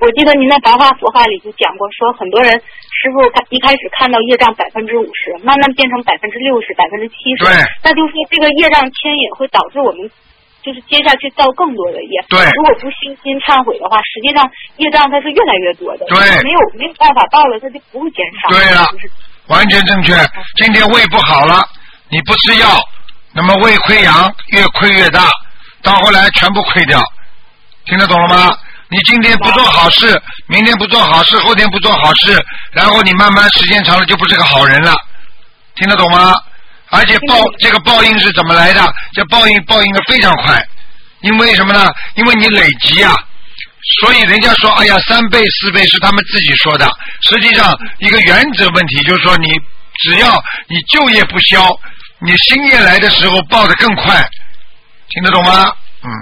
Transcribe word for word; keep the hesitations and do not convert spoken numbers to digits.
我记得您在白话佛法里就讲过，说很多人师傅他一开始看到业障百分之五十，慢慢变成百分之六十、百分之七十，那就是说这个业障牵引会导致我们就是接下去造更多的业。 对， 如果不心心忏悔的话，实际上业障它是越来越多的。 对， 没有没有办法报了，它就不会减少。 对了，就是、完全正确。今天胃不好了，你不吃药，那么胃溃疡越溃越大，到后来全部溃掉。听得懂了吗？你今天不做好事，明天不做好事，后天不做好事，然后你慢慢时间长了就不是个好人了。听得懂吗？而且报这个报应是怎么来的？这报应报应的非常快，因为什么呢？因为你累积啊，所以人家说，哎呀，三倍四倍是他们自己说的。实际上，一个原则问题就是说，你只要你旧业不消，你新业来的时候报得更快。听得懂吗？